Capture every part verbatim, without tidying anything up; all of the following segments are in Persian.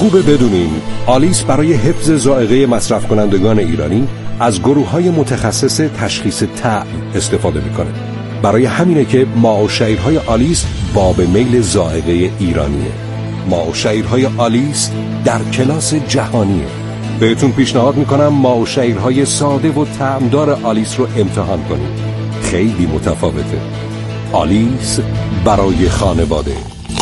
خوبه بدونین آلیس برای حفظ ذائقه مصرف کنندگان ایرانی از گروه‌های متخصص تشخیص طعم استفاده میکنه. برای همینه که ماء و شعیرهای آلیس باب میل ذائقه ایرانیه. ماء و شعیرهای آلیس در کلاس جهانیه. بهتون پیشنهاد میکنم ماء و شعیرهای ساده و طعمدار آلیس رو امتحان کنید. خیلی متفاوته. آلیس برای خانواده.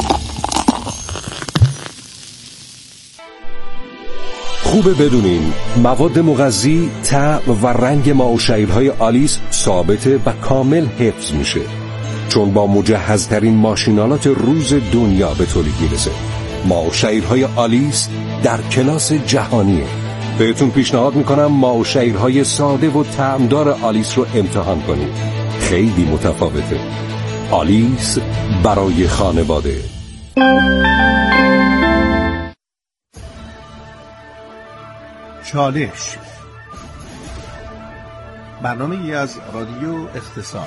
خوبه بدونین مواد مغذی، طعم و رنگ ماء و شعیرهای آلیس ثابته و کامل حفظ میشه، چون با مجهزترین ماشینالات روز دنیا به تولید میرسه. ماء و شعیرهای آلیس در کلاس جهانیه. بهتون پیشنهاد میکنم ماء و شعیرهای ساده و طعمدار آلیس رو امتحان کنید. خیلی متفاوته. آلیس برای خانواده. چالش، برنامه ای از رادیو اقتصاد.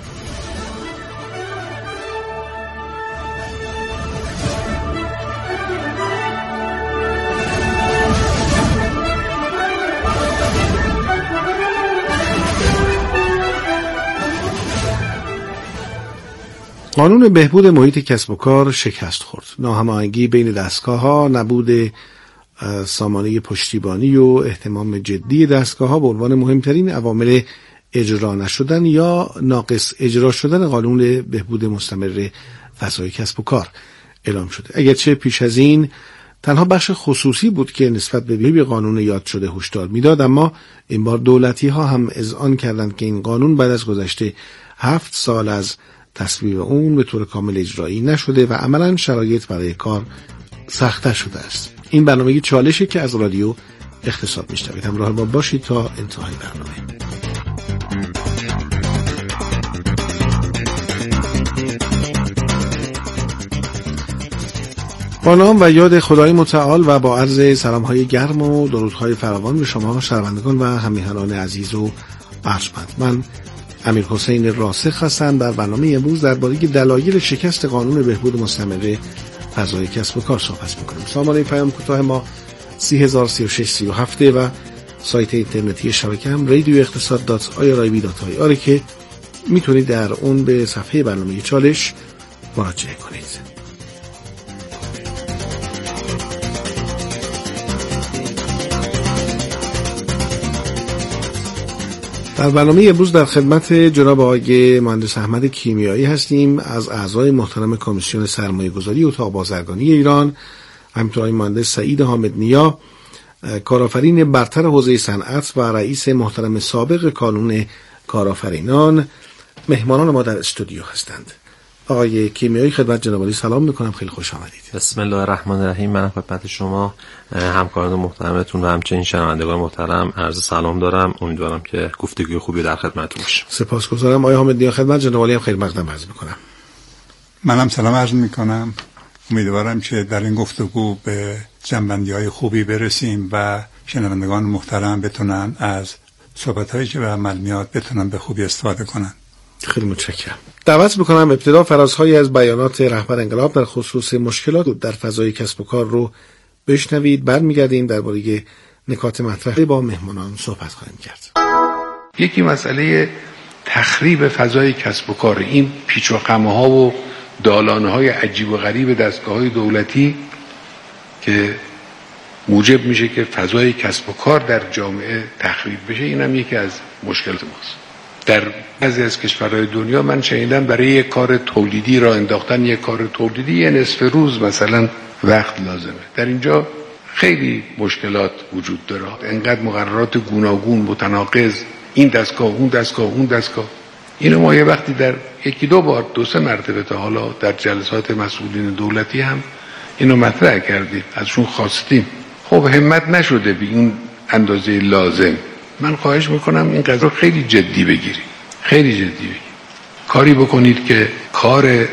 قانون بهبود محیط کسب و کار شکست خورد. ناهماهنگی بین دستگاه‌ها، نبود سامانه پشتیبانی و اهتمام جدی دستگاه‌ها به عنوان مهمترین عوامل اجرا نشدن یا ناقص اجرا شدن قانون بهبود مستمر فضای کسب و کار اعلام شده. اگرچه پیش از این تنها بخش خصوصی بود که نسبت به قانون یاد شده هشدار میداد، اما این بار دولتی‌ها هم اذعان کردند که این قانون بعد از گذشته هفت سال از تصویب اون به طور کامل اجرایی نشده و عملاً شرایط برای کار سخت‌تر شده است. این برنامه چالشه که از رادیو اقتصاد میشنوید. همراه ما باشید تا انتهای برنامه. با نام و یاد خدای متعال و با عرض سلام‌های گرم و درودهای فراوان به شما شنوندگان و همیهنان عزیز و ارجمند، من امیر حسین راسخ هستم. در برنامه امروز درباره دلایل شکست قانون بهبود مستمر فضای کسب و کار صحبت می‌کنیم. سامانه پیام کوتاه ما سه هزار و سی و شش سی و هفت و سایت اینترنتی شبکه هم رادیو اقتصاد دات آی آر آی بی دات آی آر که میتونید در اون به صفحه برنامه چالش مراجعه کنید. در برنامه امروز در خدمت جناب آقای مهندس احمد کیمیایی هستیم از اعضای محترم کمیسیون سرمایه‌گذاری اتاق بازرگانی ایران، همینطور آقای مهندس سعید حامد نیا، کارآفرین برتر حوزه صنعت و رئیس محترم سابق کانون کارآفرینان مهمانان ما در استودیو هستند. آقای کیمیایی خدمت جناب عالی سلام میکنم، خیلی خوش آمدید. بسم الله الرحمن الرحیم. من خدمت شما همکاران محترمتون و همچنین شنوندگان محترم عرض سلام دارم. امیدوارم که گفتگوی خوبی در خدمتتون باشه. سپاسگزارم. آقای حامد نیا خدمت جناب عالی هم خیلی مقدم عرض میکنم. منم سلام عرض میکنم. امیدوارم که در این گفتگو به جنبندی‌های خوبی برسیم و شنوندگان محترم بتونن از صحبت‌هایی که به عمل میاد بتونن به خوبی استفاده کنن. خیلی متشکرم. دعوت میکنم ابتدا فرازهایی از بیانات رهبر انقلاب در خصوص مشکلات در فضای کسب و کار رو بشنوید. برمیگردیم درباره نکات مطرح با مهمانان صحبت خواهیم کرد. یکی مسئله تخریب فضای کسب و کار، این پیچ و خم‌ها و دالان‌های عجیب و غریب دستگاه‌های دولتی که موجب میشه که فضای کسب و کار در جامعه تخریب بشه، اینم یکی از مشکلات ماست. در بعضی از کشورهای دنیا من شنیدم برای یک کار تولیدی را انداختن یک کار تولیدی یه نصف روز مثلا وقت لازمه. در اینجا خیلی مشکلات وجود داره، انقدر مقررات گوناگون متناقض، این دستگاه اون دستگاه اون دستگاه. اینو ما یه وقتی در یکی دو بار دو سه مرتبه تا حالا در جلسات مسئولین دولتی هم اینو مطرح کردیم، ازشون خواستیم، خب همت نشده به این اندازه لازم. من خواهش میکنم این قضیه رو خیلی جدی بگیرید، خیلی جدی بگیرید، کاری بکنید که کار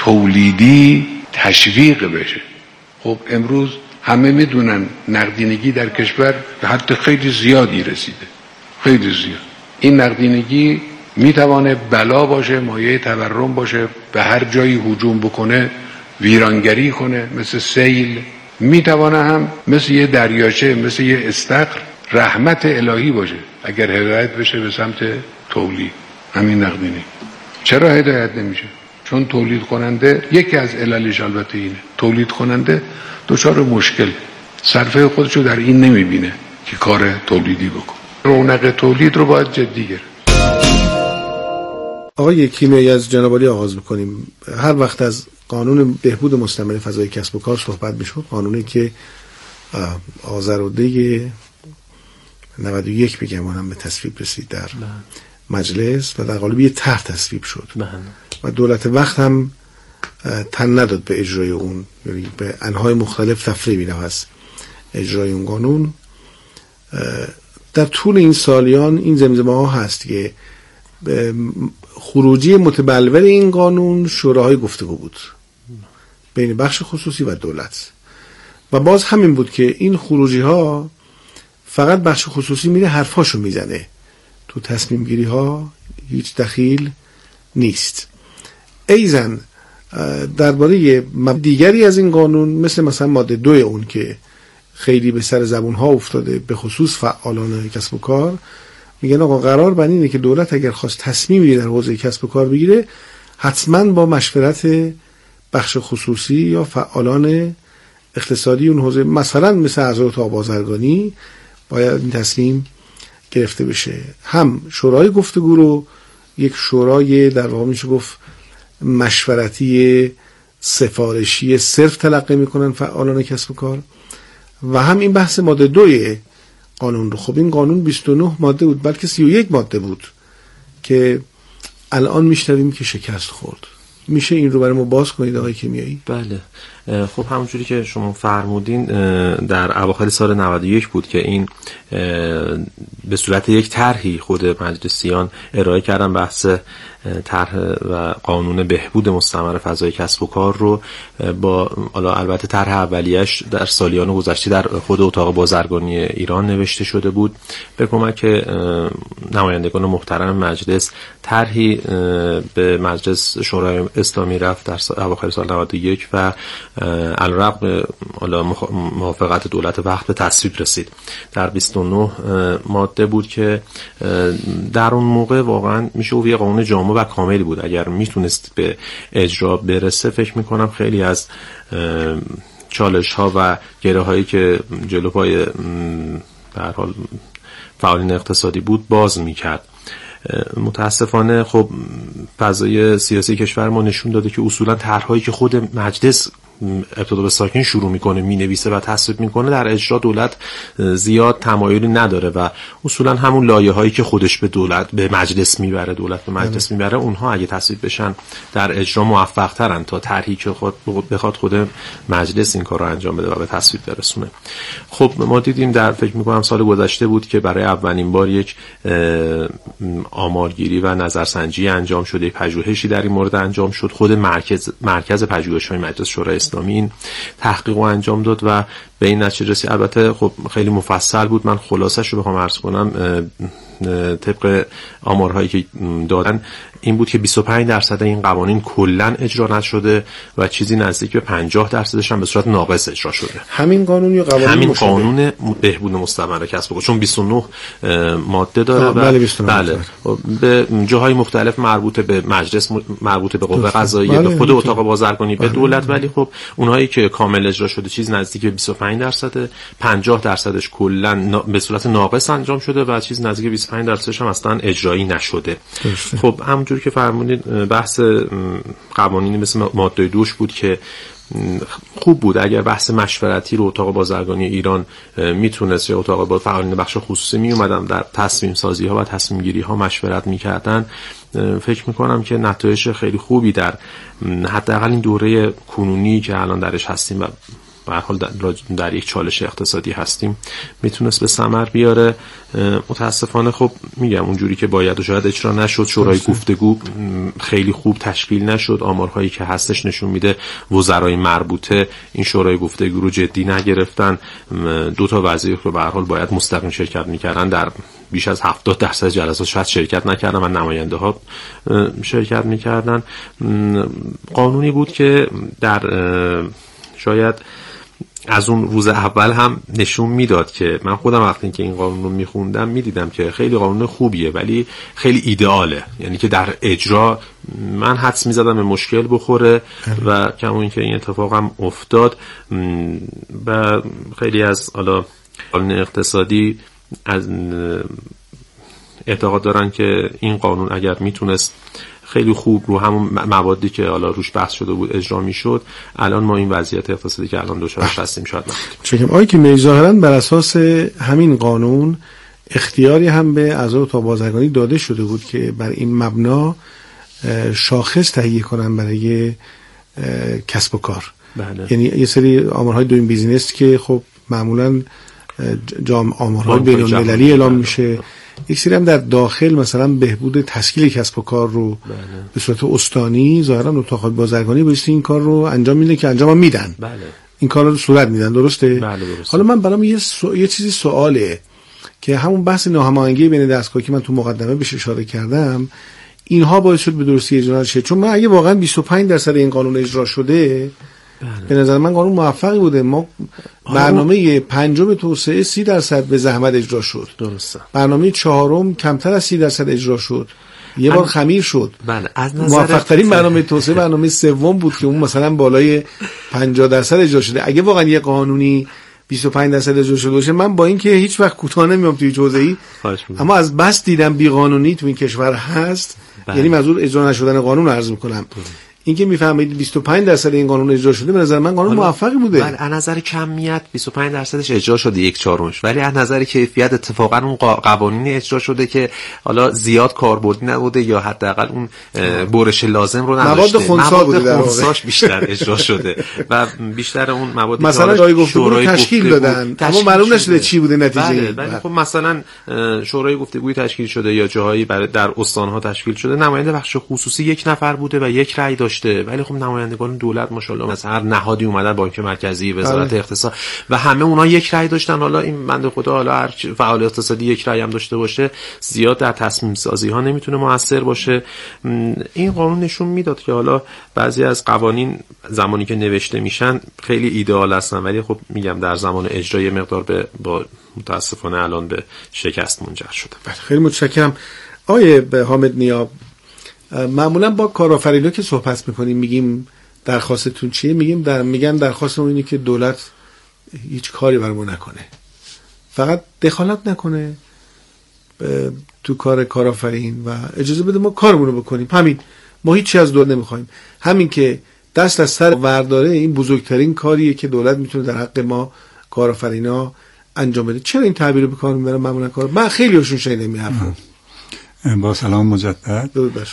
تولیدی تشویق بشه. خب امروز همه میدونن نقدینگی در کشور به حد خیلی زیادی رسیده، خیلی زیاد. این نقدینگی میتوانه بلا باشه، مایه تورم باشه، به هر جایی هجوم بکنه، ویرانگری کنه، مثل سیل میتوانه هم مثل یه دریاچه، مثل یه استخر رحمت الهی باشه اگر هدایت بشه به سمت تولید. همین نقدینی چرا هدایت نمیشه؟ چون تولید کننده، یکی از عللش البته اینه، تولید کننده دچار مشکل، صرفه خودشو در این نمیبینه که کار تولیدی بکن. رونق تولید رو باید جدی گرفت. آقای کیمیایی، از جناب عالی آغاز میکنیم. هر وقت از قانون بهبود مستمر فضای کسب و کار صحبت میشد، قانونی که آذرده نود و یک بگمانم به تصویب رسید در مجلس و در قالب یه طرح تصویب شد و دولت وقت هم تن نداد به اجرای اون، یعنی به انواع مختلف تفریح می‌رفت از اجرای اون قانون. در طول این سالیان این زمزمه ها هست که خروجی متبلور این قانون شوراهای گفتگو بود بین بخش خصوصی و دولت و باز همین بود که این خروجی ها فقط بخش خصوصی میره حرفاشو میزنه، تو تصمیم گیری ها هیچ دخیل نیست. ایزن درباره دیگری از این قانون مثل مثلا ماده دو اون که خیلی به سر زبون ها افتاده، به خصوص فعالان کسب و کار، میگن آقا قرار بر اینه که دولت اگر خواست تصمیمی در حوزه کسب و کار بگیره حتما با مشورت بخش خصوصی یا فعالان اقتصادی اون حوزه، مثلا مثل اعضای اتاق بازرگانی، باید این تصمیم گرفته بشه. هم شورای گفتگو رو یک شورای در واقع میشه گفت مشورتی سفارشی صرف تلقی میکنن فعالان کسب و کار و هم این بحث ماده دوی قانون رو. خب این قانون بیست و نه ماده بود بلکه سی و یک ماده بود که الان میشنویم که شکست خورد. میشه این رو برای ما باز کنید آقای کیمیایی؟ بله. خب همونجوری که شما فرمودین در اواخر سال نود و یک بود که این به صورت یک طرحی خود مجلسیان ارائه کردن، بحث طرح و قانون بهبود مستمر فضای کسب و کار رو با حالا البته طرح اولیه‌اش در سالیان گذشته در خود اتاق بازرگانی ایران نوشته شده بود به کمک نمایندگان محترم مجلس. طرحی به مجلس شورای اسلامی رفت در اواخر سال نود و یک و علیرغم حالا موافقت دولت وقت به تصویب رسید. در بیست و نه ماده بود که در اون موقع واقعا میشه گفت یه قانون جامع و کاملی بود. اگر میتونست به اجرا برسه فکر میکنم خیلی از چالش ها و گره هایی که جلو پای به هر حال فعالین اقتصادی بود باز میکرد. متاسفانه خب فضای سیاسی کشور ما نشون داده که اصولا طرح‌هایی که خود مجلس ابتدا به ساکن شروع میکنه مینویسه و تصویب میکنه در اجرا دولت زیاد تمایلی نداره و اصولا همون لایه‌هایی که خودش به دولت به مجلس میبره دولت به مجلس میبره اونها اگه تصویب بشن در اجرا موفق ترن تا طرحی که خود بخواد خود مجلس این کار رو انجام بده و به تصویب برسونه. خب ما دیدیم در فکر میکنم سال گذشته بود که برای اولین بار یک آمارگیری و نظرسنجی انجام شد، یک پژوهشی در این مورد انجام شد. خود مرکز مرکز پژوهش‌های مجلس شورای اسلامی این تحقیق رو انجام داد و به این نتیجه رسید. البته خب خیلی مفصل بود، من خلاصش رو بخوام عرض کنم طبق آمارهایی که دادن این بود که بیست و پنج درصد این قوانین کلا اجرا نشده و چیزی نزدیک به پنجاه درصدش هم به صورت ناقص اجرا شده. همین قانون یا قوانین همین قانون بهبود مستمر کسب و کار، چون بیست و نه ماده داره و بله, بله به جاهای مختلف مربوط به مجلس، مربوط به قوه قضاییه، به خود اتاق بازرگانی، به دولت، ولی خب اونهایی که کامل اجرا شده چیز نزدیک به بیست و پنج درصد، پنجاه درصدش کلا به صورت ناقص انجام شده و چیز نزدیک به بیست و پنج درصدش هم اصلا اجرایی نشده. خب همونجوری که فرمودید بحث قوانینی مثل ماده دوش بود که خوب بود اگر بحث مشورتی رو اتاق بازرگانی ایران میتونست یا اتاق با فعالین بخش خصوصی می اومدن در تصمیم سازی ها و تصمیم گیری ها مشورت میکردن، فکر میکنم که نتایج خیلی خوبی در حداقل این دوره کنونی که الان درش هستیم و به هر حال در, در یک چالش اقتصادی هستیم میتونست به ثمر بیاره. متاسفانه خب میگم اونجوری که باید و شاید اجرا نشد. شورای گفتگو خیلی خوب تشکیل نشد. آمارهایی که هستش نشون میده وزرای مربوطه این شورای گفتگو رو جدی نگرفتن. دو تا وزیر رو به هر حال باید مستقیم شرکت میکردن در بیش از هفتاد درصد جلسات شاید شرکت نکردن و نماینده ها شرکت میکردن. قانونی بود که در شاید از اون روز اول هم نشون میداد که من خودم وقتی که این قانون رو میخوندم میدیدم که خیلی قانون خوبیه ولی خیلی ایدئاله، یعنی که در اجرا من حدس میزدم به مشکل بخوره و کما اینکه این اتفاق هم افتاد و خیلی از حالا قانون اقتصادی از اعتقاد دارن که این قانون اگر میتونست خیلی خوب رو همون موادی که حالا روش بحث شده بود اجرا میشد، الان ما این وضعیت اقتصادی که الان دچارش هستیم شاید نبودیم. چون آقای که ظاهرا بر اساس همین قانون اختیاری هم به اعضای اتاق بازرگانی داده شده بود که بر این مبنا شاخص تهیه کنن برای کسب و کار. بله. یعنی یه سری آمارهای دوین بیزینس که خب معمولا جام آمارهای بین‌المللی اعلام میشه، یک سری هم در داخل مثلا بهبود تشکیل کسب و کار رو بله. به صورت استانی ظاهرا اتاق بازرگانی بایستی این کار رو انجام میده که انجام میدن. بله. این کار رو صورت میدن، درسته؟ بله درسته. حالا من برام یه سو... یه چیزی سواله که همون بحث ناهماهنگی بین دستگاه که من تو مقدمه بهش اشاره کردم، اینها باعث شد به درستی اجرا نشه. چون من اگه واقعا بیست و پنج درصد این قانون اجرا شده بله. به نظر من قانون موفقی بوده. ما برنامه پنجم توسعه سی درصد به زحمت اجرا شد. درسته. برنامه چهارم کمتر از سی درصد اجرا شد. یه بار خمیر شد. بله. از نظر موفق ترین برنامه توسعه برنامه سوم بود که اون مثلا بالای پنجاه درصد اجرا شده. اگه واقعا یه قانونی بیست و پنج درصد اجرا شده باشه، من با اینکه هیچ وقت کوتاه نمیام توی حوزه‌ای، اما از بس دیدم بی قانونی تو این کشور هست، بله. یعنی منظور اجرا نشدن قانون رو عرض می‌کنم. این که میفهمید بیست و پنج درصد این قانون اجرا شده، به نظر من قانون موفقی بوده. بله، از نظر کمیت بیست و پنج درصدش اجرا شده، یک چهارمش، ولی از نظر کیفیت اتفاقا اون قوانینی اجرا شده که حالا زیاد کاربردی نبوده یا حداقل اون برش لازم رو نداشته. مواد خنثی بوده، در خنثیش بیشتر اجرا شده و بیشتر اون مواد مثلا جای گفتگو تشکیل دادن، اما معلوم نشده چی بوده نتیجه. بله، ولی خب مثلا شورای گفتگوی تشکیل شده یا جاهایی برای در استان‌ها تشکیل شده، نماینده بخش خصوصی یک نفر بوده و یک رأی داشته، ولی خب نمایندگان دولت ماشاءالله از هر نهادی اومدن، بانک مرکزی، وزارت اقتصاد و همه اونا یک رأی داشتن. حالا این بنده خدا حالا هر فعال اقتصادی یک رأی هم داشته باشه، زیاد در تصمیم سازی ها نمیتونه موثر باشه. این قانون نشون میداد که حالا بعضی از قوانین زمانی که نوشته میشن خیلی ایدئال هستن، ولی خب میگم در زمان اجرای مقدار به با متاسفانه الان به شکست منجر شده. خیلی متشکرم. آقای حامد نیاب، معمولا با کارآفرینا که صحبت میکنیم میگیم درخواستتون چیه؟ میگیم در میگن درخواستمون اینه که دولت هیچ کاری برامون نکنه، فقط دخالت نکنه تو کار کارآفرین و اجازه بده ما کارمون رو بکنیم. همین، ما هیچی از دولت نمیخوایم. همین که دست از سر ورداره، این بزرگترین کاریه که دولت میتونه در حق ما کارآفرینا انجام بده. چرا این تعبیر رو به کار میبرن معمولا کار؟ من خیلی هاشون شنیدم این حرفو. با سلام مجدد.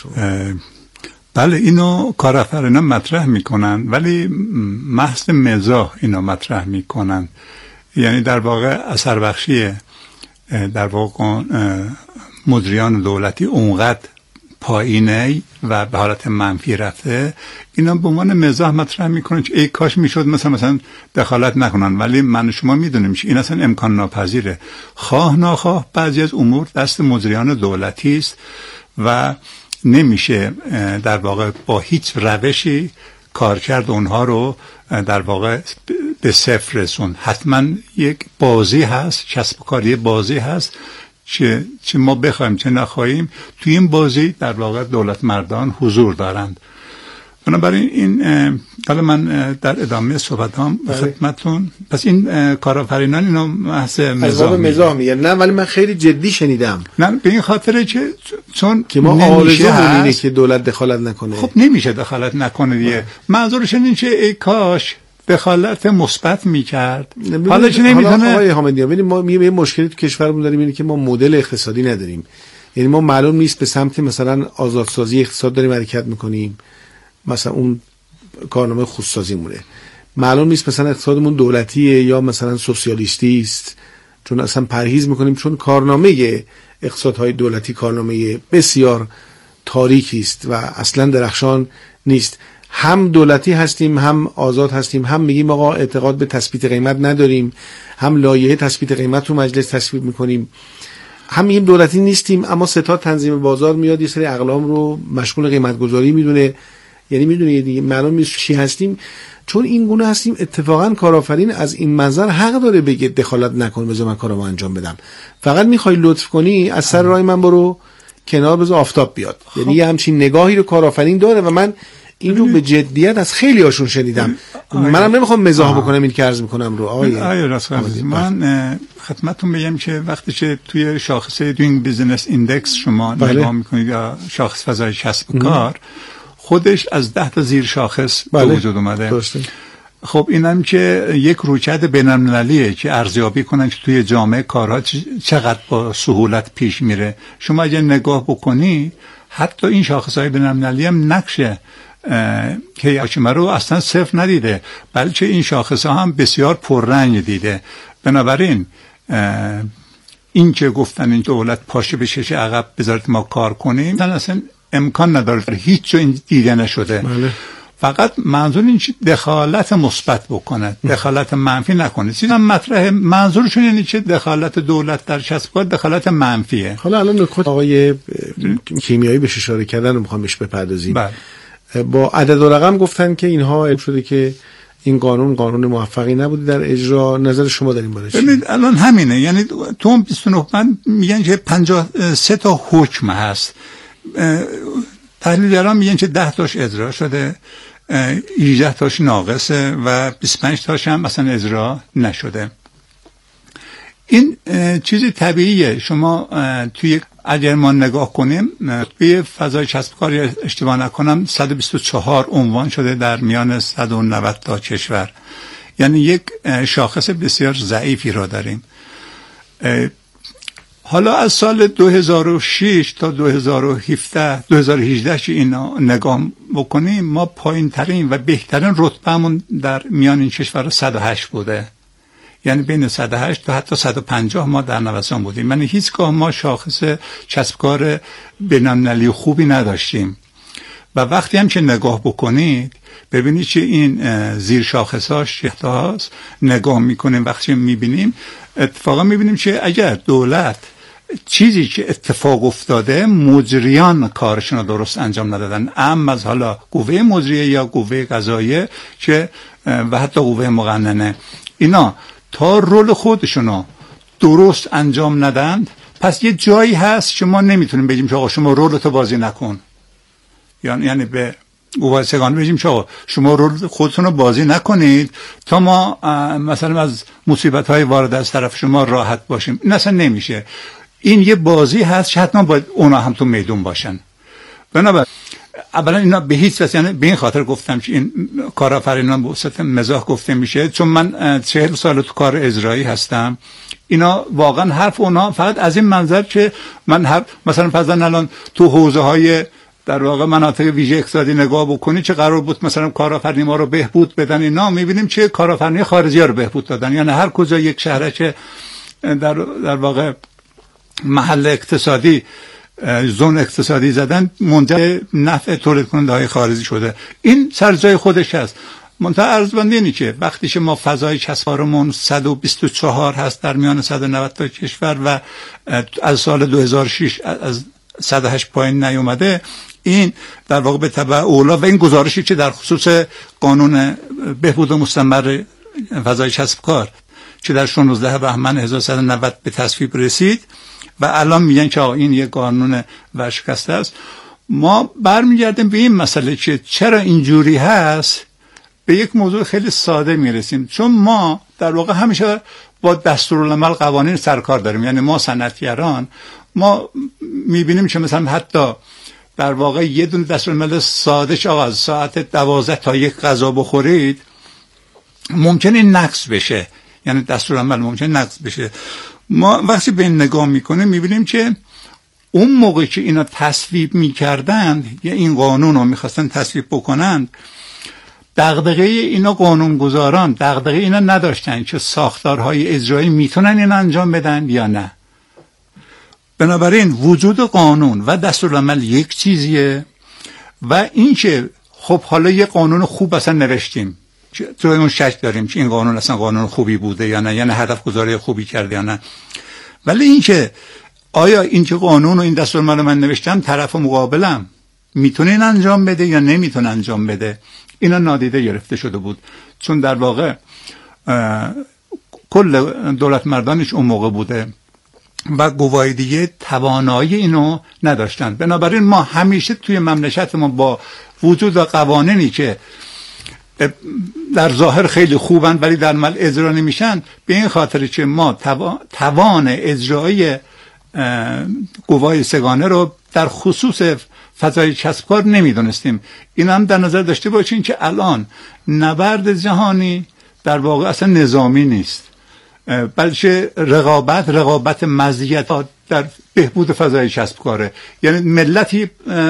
بله، اینو کارآفرینا مطرح میکنن، ولی محض مزاح اینو مطرح میکنن. یعنی در واقع اثر بخشی در واقع مدیران دولتی اونقدر پایینه و به حالت منفی رفته، اینا به عنوان مزاح مطرح میکنن که ای کاش میشد مثلا مثلا دخالت نکنن. ولی من شما میدونیم که این اصلا امکان ناپذیره. خواه ناخواه بعضی از امور دست مدیران دولتی است و نمیشه در واقع با هیچ روشی کارکرد اونها رو در واقع به صفر رسون. حتما یک بازی هست، کسب و کاری بازی هست، چه چه ما بخوایم چه نخواهیم تو این بازی در واقع دولت مردان حضور دارند. بنابراین این حالا من در ادامه صحبتام خدمتتون، پس این کارآفرینان اینو محض مزاح مزاح میگن. نه ولی من خیلی جدی شنیدم. نه به این خاطره که چون که ما آرزومون اینه که دولت دخالت نکنه. خب نمیشه دخالت نکنه دیگه. منظورش اینه که ای کاش دخالت مثبت میکرد. حالا چه نمیتونه. آقای حامدی، ببینید ما یه مشکلی تو کشورمون داریم، اینه که ما مدل اقتصادی نداریم. یعنی ما معلوم نیست به سمت مثلا آزادسازی اقتصاد داریم حرکت میکنیم، مثلا اون کارنامه خودسازی مونه، معلوم نیست مثلا اقتصادمون دولتیه یا مثلا سوسیالیستی است، چون اصلا پرهیز میکنیم، چون کارنامه اقتصادهای دولتی کارنامه بسیار تاریکی است و اصلا درخشان نیست. هم دولتی هستیم، هم آزاد هستیم، هم میگیم آقا اعتقاد به تثبیت قیمت نداریم، هم لایحه تثبیت قیمت رو مجلس تصویب میکنیم، هم میگیم دولتی نیستیم اما ستاد تنظیم بازار میاد یه سری اقلام رو مشغول قیمت گذاری میدونه. یعنی میدونید دیگه معلوم نیست چی هستیم. چون این گونه هستیم اتفاقا کارآفرین از این منظر حق داره بگه دخالت نکن بذار من کارمو انجام بدم، فقط میخوای لطف کنی از سر راه من برو کنار بذار آفتاب بیاد. خب. یعنی یه همچین نگاهی رو کارآفرین داره و من این رو به جدیت از خیلی هاشون شنیدم. منم نمیخوام مزاح بکنم این که عرض میکنم رو آقای آقای راسخ. من خدمتتون بگم که وقتی که توی شاخصه دوینگ بیزنس ایندکس شما بله. نگاه میکنید یا شاخص فضای کسب و کار خودش از ده تا زیر شاخص بله. به وجود اومده. درسته. خب اینم که یک رویکرد بین‌المللیه که ارزیابی کنن که توی جامعه کارها چقدر با سهولت پیش میره. شما اگه نگاه بکنی حتی این شاخص‌های بین‌المللی هم نقشه که حاکمه رو اصلا صفر ندیده، بلکه این شاخص‌ها هم بسیار پررنگ دیده. بنابراین این که گفتن این دولت پاشه به شش عقب بذارید ما کار کنیم اصلا امکان نداره، هیچ جا این دیده نشده. بله. فقط منظور این چه دخالت مثبت بکنه، دخالت منفی نکنه. چیزا مطرح منظورشون اینه که دخالت دولت در کسب و کار دخالت منفیه. حالا الان نکات آقای کیمیایی بهش اشاره کردن رو میخوام بهش بپردازیم. بله. با عدد و رقم گفتن که اینها علم شده که این قانون قانون موفقی نبوده در اجرا. نظر شما در این باره چیه؟ ببینید الان همینه، یعنی تو بیست و نه من میگن که پنجاه و سه تا حکم هست، تحلیلگران میگن که ده تاش اجرا شده، هجده تاش ناقصه و بیست و پنج تاش هم مثلا اجرا نشده. این چیزی طبیعیه. شما توی اگر ما نگاه کنیم توی فضای کسب و کار اشتباه نکنم صد و بیست و چهار عنوان شده در میان صد و نود تا کشور، یعنی یک شاخص بسیار ضعیفی را داریم. حالا از سال دو هزار و شش تا دو هزار و هفده دو هزار و هجده که اینا نگاه بکنیم ما پایین ترین و بهترین رتبهمون در میان این کشورها صد و هشت بوده، یعنی بین صد و هشت تا حتی صد و پنجاه ما در نوسان بودیم. یعنی هیچگاه ما شاخص کسب کار بین‌المللی خوبی نداشتیم. و وقتی هم که نگاه بکنید ببینید که این زیر شاخصاش چه‌تاست، نگاه میکنیم وقتی میبینیم اتفاقا میبینیم که اگر دولت چیزی که اتفاق افتاده مجریان کارشون رو درست انجام ندادن، اما از حالا قوه مجریه یا قوه قضاییه که و حتی قوه مقننه، اینا تا رول خودشونو درست انجام ندند، پس یه جایی هست که ما نمیتونیم بگیم که آقا شما رولتو بازی نکن، یعنی یعنی به قوه سگانه بگیم که آقا شما رول خودتون رو بازی نکنید تا ما مثلا از مصیبت های وارد از طرف شما راحت باشیم. این اصلا نمیشه. این یه بازی هست که حتما باید اونا هم تو میدون باشن. بنابراین اولا اینا به هیچ وجه، یعنی به این خاطر گفتم که این کارآفرینان به وسط مزاح گفته میشه، چون من چهل سال تو کار اجرایی هستم. اینا واقعا حرف اونا فقط از این منظر که من حرف مثلا پزن الان تو حوزه های در واقع مناطق ویژه اقتصادی نگاه بکنی چه قرار بود مثلا کارآفرینی ما رو بهبود بدن، اینا میبینیم چه کارآفرینی خارجی ها رو بهبود دادن. یعنی هر کجا یک شهره که در در واقع محل اقتصادی زون اقتصادی زدن منجر نفع تولید کننده های خارجی شده. این سر جای خودش هست. منتها عرضبندی اینه که وقتی که ما فضای کسب و کارمون صد و بیست و چهار هست در میان صد و نود تا کشور و از سال دو هزار و شش از صد و هشت پایین نیومده، این در واقع به تبع اولا و این گزارشی که در خصوص قانون بهبود مستمر فضای کسب و کار که در شانزده بهمن هزار و سیصد و نود به تصویب رسید و الان میگن که آقا این یک قانون ورشکسته است. ما برمیگردیم به این مسئله که چرا اینجوری هست، به یک موضوع خیلی ساده میرسیم. چون ما در واقع همیشه با دستورالعمل قوانین سرکار داریم. یعنی ما صنعتگران ما میبینیم که مثلا حتی در واقع یه دونه دستورالعمل ساده که آقا از ساعت دوازده تا یک غذا بخورید ممکنه نقض بشه، یعنی دستورالعمل ممکنه نقض بشه. ما وقتی به این نگاه میکنیم میبینیم که اون موقع که اینا تصویب میکردند یا این قانون رو میخواستن تصویب بکنند، دغدغه اینا قانونگذاران دغدغه اینا نداشتن که ساختارهای اجرایی میتونن این انجام بدن یا نه. بنابراین وجود قانون و دستورالعمل یک چیزیه و این که خب حالا یه قانون خوب اصلا نوشتیم تو اون شک داریم که این قانون اصلا قانون خوبی بوده یا نه، یعنی هدف گذاری خوبی کرده یا نه، ولی این که آیا این که قانون و این دستورالعمل من نوشتم طرف مقابلم میتونه این انجام بده یا نمیتونه انجام بده، اینا نادیده گرفته شده بود، چون در واقع کل دولت مردانش اون موقع بوده و گواهی دیگه توانایی اینو نداشتن. بنابراین ما همیشه توی مملکتمون با وجود قوانینی که در ظاهر خیلی خوبن ولی در عمل اجرا نمیشن، به این خاطر که ما توان اجرایی گواهی سگانه رو در خصوص فضای کسب کار نمیدونستیم. این هم در نظر داشته باشین که الان نبرد جهانی در واقع اصلا نظامی نیست، بلکه رقابت رقابت مزیت در بهبود فضای کسب کاره. یعنی ملتی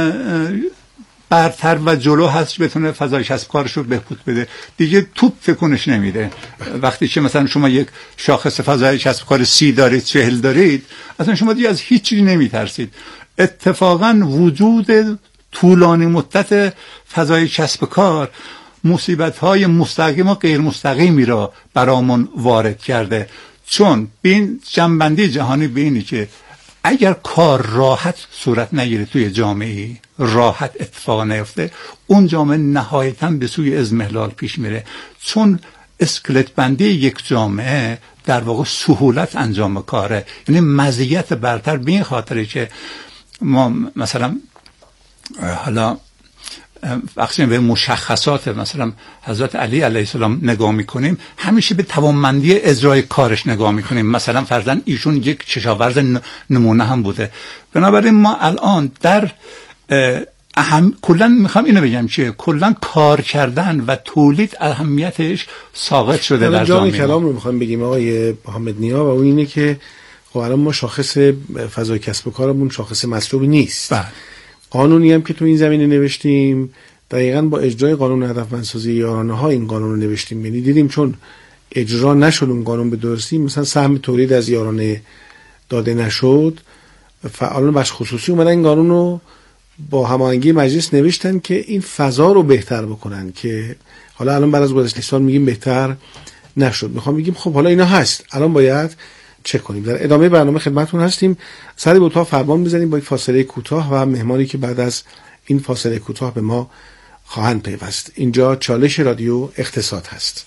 برتر و جلو هست که بتونه فضای کسب کارش رو بهبود بده، دیگه توپ تکونش نمیده. وقتی که مثلا شما یک شاخص فضای کسب کار سی دارید، چهل دارید، اصلا شما دیگه از هیچ چیزی نمیترسید. اتفاقا وجود طولانی مدت فضای کسب کار مصیبت‌های مستقیم و غیر مستقیمی را برامون وارد کرده، چون بین جنبندی جهانی بینی که اگر کار راحت صورت نگیره توی جامعه، راحت اتفاق نیفته، اون جامعه نهایتاً به سوی اضمحلال پیش میره، چون اسکلت بندی یک جامعه در واقع سهولت انجام کاره. یعنی مزیت برتر به این خاطره که ما مثلا حالا وقتی به مشخصات مثلا حضرت علی علیه السلام نگاه میکنیم، همیشه به توانمندی اجرای کارش نگاه میکنیم. مثلا فرضاً ایشون یک کشاورز نمونه هم بوده. بنابراین ما الان در اهم کلا میخوام اینو بگم که کلا کار کردن و تولید اهمیتش ساقط شده در جامعه. جامعه کلام رو میخوام بگیم آقای محمد نیا، و اون اینه که خب الان ما شاخص فضای کسب و کارمون شاخص مطلوبی نیست. بله. قانونی هم که تو این زمینه نوشتیم دقیقاً با اجرای قانون هدفمندسازی یارانه ها این قانون رو نوشتیم. یعنی دیدیم چون اجرا نشد اون قانون به درستی، مثلا سهم تولید از یارانه داده نشد، فعالان بخش خصوصی اومدن این قانون رو با هماهنگی مجلس نوشتن که این فضا رو بهتر بکنن، که حالا الان بعد از گذشته سال میگیم بهتر نشد. میخوام بگیم خب حالا اینا هست، الان باید چه کنیم. در ادامه برنامه خدمتتون هستیم. سری به اتاق فرمان بزنیم با یک فاصله کوتاه و مهمانی که بعد از این فاصله کوتاه به ما خواهند پیوست. اینجا چالش رادیو اقتصاد هست.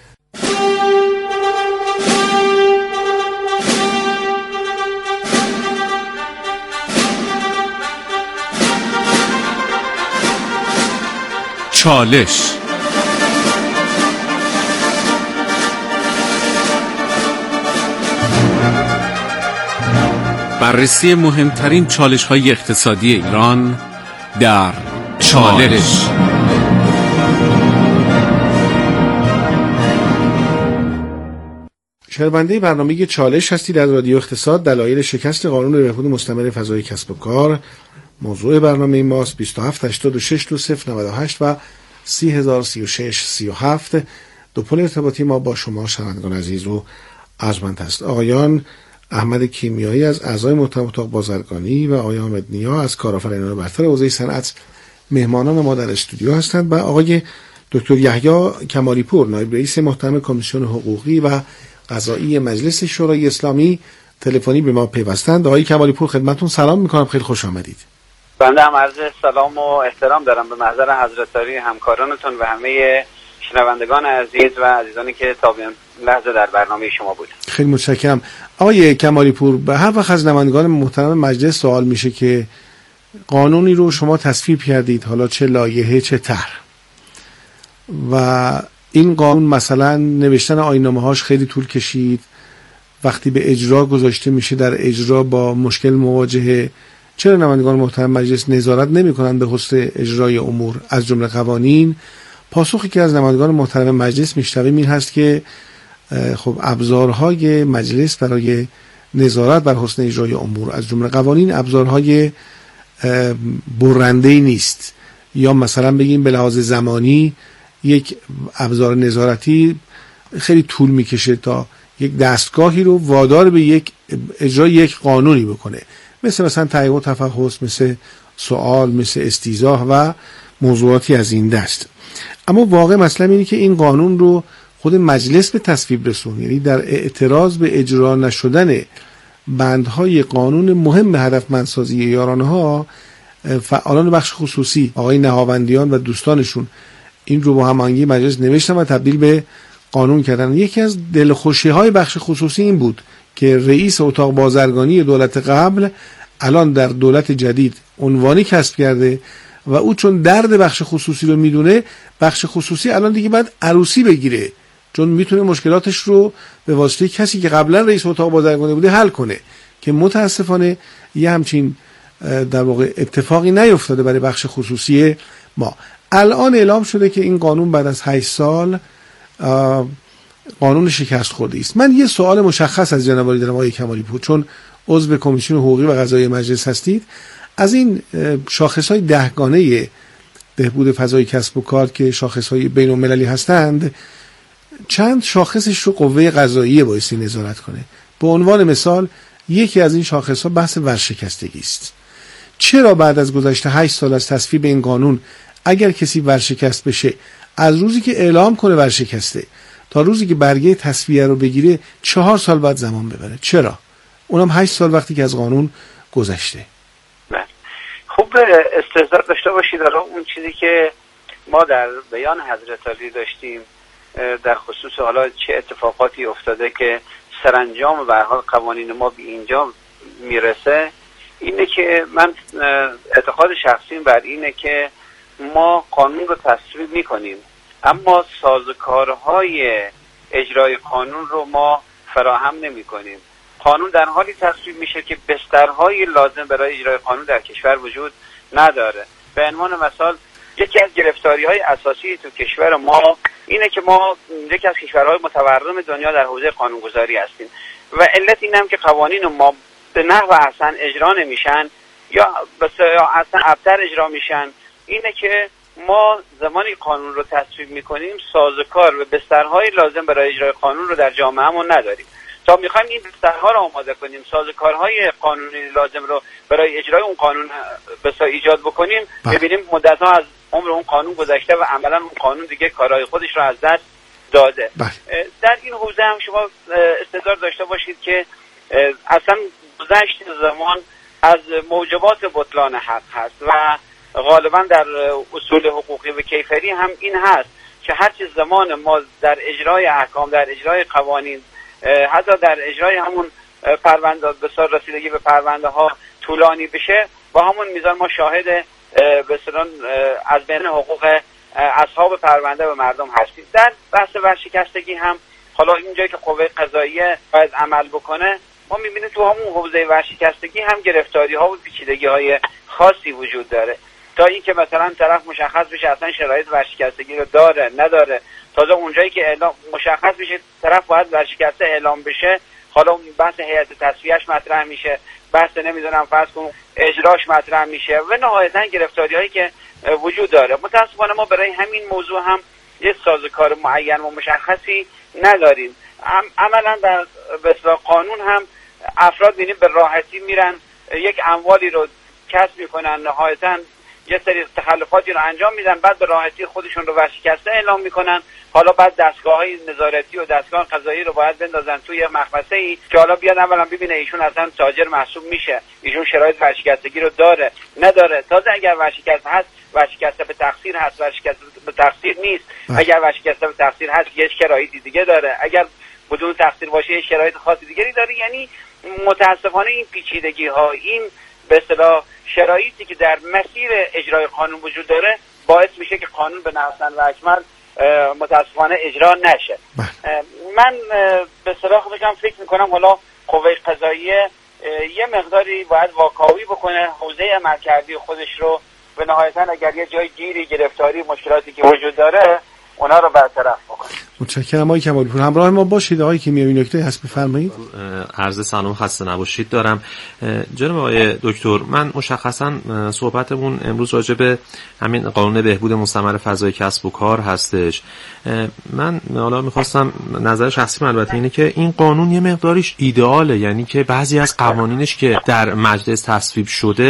چالش بررسی مهمترین چالش‌های اقتصادی ایران در چالش. شنونده برنامه چالش هستید از رادیو اقتصاد. دلایل شکست قانون بهبود مستمر فضای کسب و کار موضوع برنامه ماست. بیست و هفت هشتاد و شش دو صفر نود و هشت و سی هزار و سی و شش سی و هفت دو پل ارتباطی ما با شما شنوندگان عزیز و ارجمند است. آقایان احمد کیمیایی از اعضای محترم اتاق بازرگانی و آقای حامد نیا از کارآفرینان برتر حوزه صنعت مهمانان ما در استودیو هستند و آقای دکتر یحیی کمالی پور نایب رئیس محترم کمیسیون حقوقی و قضایی مجلس شورای اسلامی تلفنی به ما پیوستند. آقای کمالی پور خدمتتون سلام میکنم، خیلی خوش آمدید. بنده هم عرض سلام و احترام دارم به محضر حضرت عالی همکارانتون و همه شنوندگان عزیز و عزیزانی که تا به لحظه در برنامه شما بود. خیلی متشکرم. آقای کمالی پور، به هر وقت از نمایندگان محترم مجلس سوال میشه که قانونی رو شما تصویب کردید، حالا چه لایحه چه طرح، و این قانون مثلا نوشتن آیین‌نامه‌هاش خیلی طول کشید، وقتی به اجرا گذاشته میشه در اجرا با مشکل مواجهه، چرا نمایندگان محترم مجلس نظارت نمی‌کنند به حسن اجرای امور از جمله قوانین؟ پاسخی که از نمایندگان محترم مجلس میشنویم این هست که خب ابزارهای مجلس برای نظارت بر حسن اجرای امور از جمله قوانین ابزارهای برنده‌ای نیست، یا مثلا بگیم به لحاظ زمانی یک ابزار نظارتی خیلی طول میکشه تا یک دستگاهی رو وادار به یک اجرای یک قانونی بکنه، مثل مثلا تحقیق و تفحص، مثل سوال، مثل استیضاح و موضوعاتی از این دست. اما واقع مسئله اینه که این قانون رو خود مجلس به تصویب رسون، یعنی در اعتراض به اجرا نشدن بندهای قانون مهم هدفمندسازی یارانه ها، فعالان بخش خصوصی، آقای نهاوندیان و دوستانشون این رو با هماهنگی مجلس نوشتن و تبدیل به قانون کردن. یکی از دلخوشی‌های بخش خصوصی این بود که رئیس اتاق بازرگانی دولت قبل الان در دولت جدید عنوانی کسب کرده و او چون درد بخش خصوصی رو میدونه، بخش خصوصی الان دیگه باید عروسی بگیره، چون میتونه مشکلاتش رو به واسطه کسی که قبلا رئیس اتاق بازرگانی بوده حل کنه، که متاسفانه یه همچین در واقع اتفاقی نیفتاده برای بخش خصوصی ما. الان اعلام شده که این قانون بعد از هشت سال قانون شکست خورده است. من یه سوال مشخص از جناب عالی دارم آقای کمالی پور، چون عضو کمیسیون حقوقی و قضایی مجلس هستید. از این شاخص‌های دهگانه بهبود فضای کسب و کار که شاخص‌های بین‌المللی هستند، چند شاخصش رو قوه قضاییه بایستی نظارت کنه. به عنوان مثال یکی از این شاخص‌ها بحث ورشکستگی است. چرا بعد از گذشته هشت سال از تصویب این قانون اگر کسی ورشکست بشه، از روزی که اعلام کنه ورشکسته تا روزی که برگه تصفیه رو بگیره چهار سال بعد زمان ببره؟ چرا؟ اونم هشت سال وقتی که از قانون گذشته. خوب استحضار داشته باشید در اون چیزی که ما در بیان حضرت علی داشتیم در خصوص حالا چه اتفاقاتی افتاده که سرانجام به هر حال قوانین ما به اینجا میرسه، اینه که من اعتقاد شخصیم بر اینه که ما قانون رو تصویب میکنیم اما سازوکارهای اجرای قانون رو ما فراهم نمی کنیم. قانون در حالی تصویب میشه که بسترهای لازم برای اجرای قانون در کشور وجود نداره. به عنوان مثال یکی از گرفتاری‌های اساسی تو کشور ما اینه که ما یکی از کشورهای متورم دنیا در حوزه قانونگذاری هستیم و علت اینم که قوانین ما به نحو احسن اجرا نمیشن یا یا اصلا ابتر اجرا میشن. اینه که ما زمانی قانون رو تصویب میکنیم سازوکار و بسترهای لازم برای اجرای قانون رو در جامعهمون نداریم. تا میخوایم این بسترها رو آماده کنیم، سازوکارهای قانونی لازم رو برای اجرای اون قانون بسا ایجاد بکنیم، ببینیم مدت‌ها از عمر اون قانون گذشته و عملا اون قانون دیگه کارهای خودش رو از دست داده. بله. در این حوزه هم شما استحضار داشته باشید که اصلا گذشت زمان از موجبات بطلان حق هست و غالبا در اصول حقوقی و کیفری هم این هست که هرچی زمان ما در اجرای احکام، در اجرای قوانین، حتی در اجرای همون پرونده بسیار رسیدگی به پرونده ها طولانی بشه، با همون میزان ما شاهد به اصطلاح از بین حقوق اصحاب پرونده و مردم هستیم. در بحث ورشکستگی هم حالا اینجایی که قوه قضاییه باید عمل بکنه، ما میبینیم تو همون حوزه ورشکستگی هم گرفتاری ها و پیچیدگی های خاصی وجود داره، تا اینکه مثلا طرف مشخص بشه اصلا شرایط ورشکستگی رو داره نداره. تازه اونجایی که اعلام مشخص بشه طرف باید ورشکسته اعلام بشه، حالا بحث هیئت تصفیهش مطرح میشه، بحث نمیدونم فرض کن اجراش مطرح میشه و نهایتا گرفتاری هایی که وجود داره. متاسفانه ما برای همین موضوع هم یک سازوکار معین و مشخصی نداریم. عملا در به اصطلاح قانون هم افراد ببینیم به راحتی میرن یک اموالی رو کسب میکنن، نهایتا یه سری تخلفاتی رو انجام میدن، بعد به راحتی خودشون رو ورشکسته اعلام میکنن. حالا بعد دستگاه‌های نظارتی و دستگاه قضایی رو باید بندازن توی مخمسه‌ای که حالا بیاد اولا ببینه ایشون اصلا تاجر محسوب میشه، ایشون شرایط ورشکستگی رو داره نداره. تازه اگر ورشکسته هست، ورشکسته به تقصیر هست، ورشکسته به تقصیر نیست. اگر ورشکسته به تقصیر هست یه شرایطی دیگه داره، اگر بدون تقصیر باشه یه شرایط خاصی دیگری داره. یعنی متاسفانه این پیچیدگی ها، این به اصطلاح شرایطی که در مسیر اجرای قانون وجود داره باعث میشه که قانون به نحسن و اکمل متاسفانه اجرا نشه. من به اصطلاح بگم فکر میکنم حالا قوه قضاییه یه مقداری باید واکاوی بکنه، حوزه عملکردی خودش رو به نهایتا اگر یه جای گیری گرفتاری مشکلاتی که وجود داره اونا رو برطرف بکنه. متشکرم آقای کمالی پور. همراه ما باشید آقای کیمیایی، نکته هست بفرمایید. عرض سلام خسته نباشید دارم. جناب آقای دکتر، من مشخصا صحبتمون امروز راجع به همین قانون بهبود مستمر فضای کسب و کار هستش. من حالا میخواستم نظر شخصی من البته اینه که این قانون یه مقداریش ایدئاله، یعنی که بعضی از قوانینش که در مجلس تصویب شده